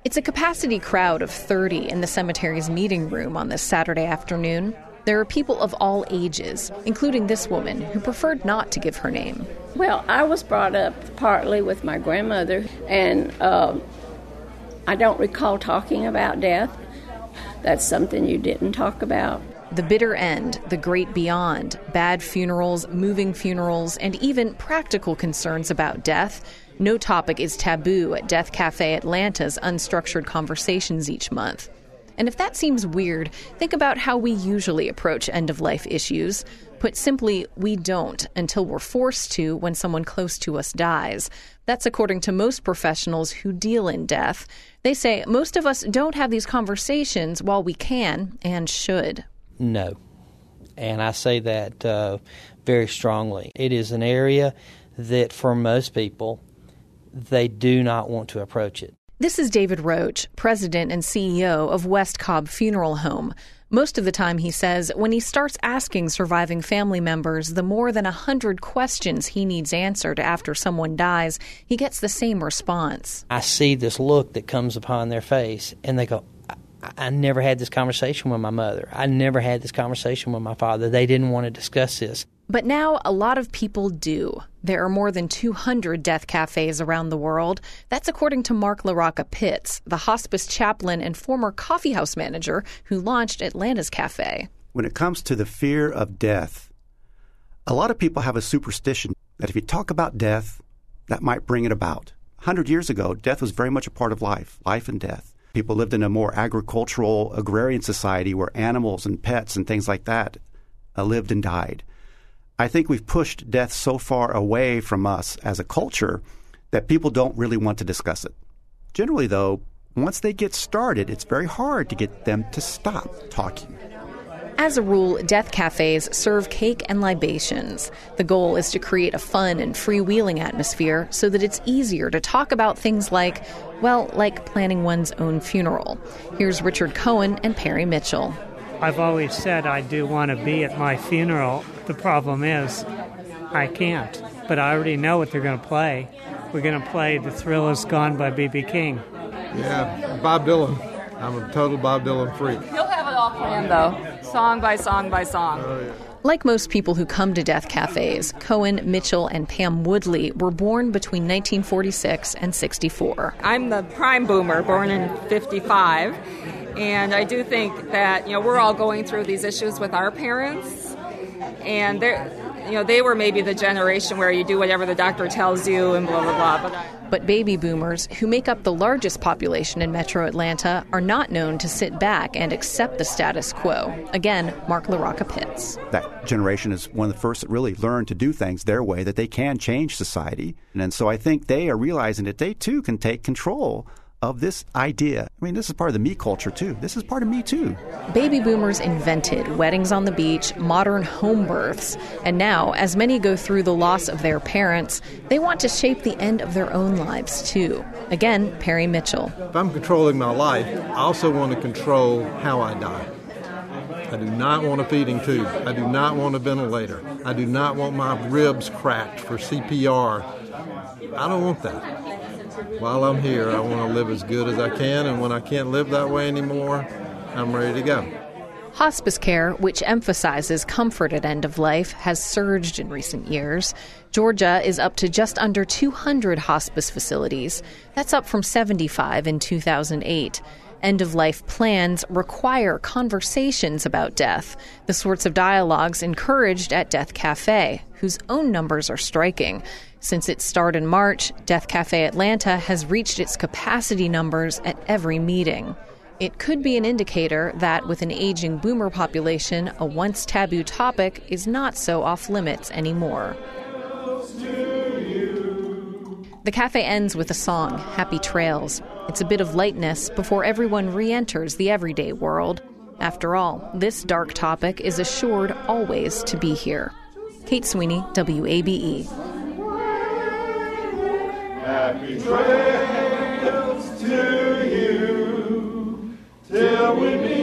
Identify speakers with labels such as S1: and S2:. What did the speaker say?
S1: It's a capacity crowd of 30 in the cemetery's meeting room on this Saturday afternoon. There are people of all ages, including this woman who preferred not to give her name.
S2: Well, I was brought up partly with my grandmother, and I don't recall talking about death. That's something you didn't talk about.
S1: The bitter end, the great beyond, bad funerals, moving funerals, and even practical concerns about death. No topic is taboo at Death Cafe Atlanta's Unstructured Conversations each month. And if that seems weird, think about how we usually approach end-of-life issues. Put simply, we don't until we're forced to when someone close to us dies. That's according to most professionals who deal in death. They say most of us don't have these conversations while we can and should.
S3: No. And I say that very strongly. It is an area that for most people, they do not want to approach it.
S1: This is David Roach, president and CEO of West Cobb Funeral Home. Most of the time, he says, when he starts asking surviving family members the more than 100 questions he needs answered after someone dies, he gets the same response.
S3: I see this look that comes upon their face, and they go, I never had this conversation with my mother. I never had this conversation with my father. They didn't want to discuss this.
S1: But now a lot of people do. There are more than 200 death cafes around the world. That's according to Mark LaRocca Pitts, the hospice chaplain and former coffeehouse manager who launched Atlanta's cafe.
S4: When it comes to the fear of death, a lot of people have a superstition that if you talk about death, that might bring it about. 100 years ago, death was very much a part of life and death. People lived in a more agricultural, agrarian society where animals and pets and things like that lived and died. I think we've pushed death so far away from us as a culture that people don't really want to discuss it. Generally, though, once they get started, it's very hard to get them to stop talking.
S1: As a rule, death cafes serve cake and libations. The goal is to create a fun and freewheeling atmosphere so that it's easier to talk about things like planning one's own funeral. Here's Richard Cohen and Perry Mitchell.
S5: I've always said I do want to be at my funeral. The problem is I can't, but I already know what they're going to play. We're going to play The Thrill Is Gone by B.B. King.
S6: Yeah, Bob Dylan. I'm a total Bob Dylan freak.
S7: You'll have it all planned, though, song by song by song.
S6: Oh, yeah.
S1: Like most people who come to death cafes, Cohen, Mitchell, and Pam Woodley were born between 1946 and 64.
S7: I'm the prime boomer, born in 55. And I do think that, we're all going through these issues with our parents. And they were maybe the generation where you do whatever the doctor tells you and blah, blah, blah.
S1: But baby boomers, who make up the largest population in metro Atlanta, are not known to sit back and accept the status quo. Again, Mark LaRocca Pitts.
S4: That generation is one of the first that really learned to do things their way, that they can change society. And so I think they are realizing that they, too, can take control of this idea. I mean, this is part of the me culture, too. This is part of me, too.
S1: Baby boomers invented weddings on the beach, modern home births, and now, as many go through the loss of their parents, they want to shape the end of their own lives, too. Again, Perry Mitchell.
S6: If I'm controlling my life, I also want to control how I die. I do not want a feeding tube. I do not want a ventilator. I do not want my ribs cracked for CPR. I don't want that. While I'm here, I want to live as good as I can, and when I can't live that way anymore, I'm ready to go.
S1: Hospice care, which emphasizes comfort at end of life, has surged in recent years. Georgia is up to just under 200 hospice facilities. That's up from 75 in 2008. End-of-life plans require conversations about death, the sorts of dialogues encouraged at Death Cafe, whose own numbers are striking. Since its start in March, Death Cafe Atlanta has reached its capacity numbers at every meeting. It could be an indicator that with an aging boomer population, a once taboo topic is not so off-limits anymore. The cafe ends with a song, Happy Trails. It's a bit of lightness before everyone re-enters the everyday world. After all, this dark topic is assured always to be here. Kate Sweeney, WABE.
S8: Happy trails to you till we meet.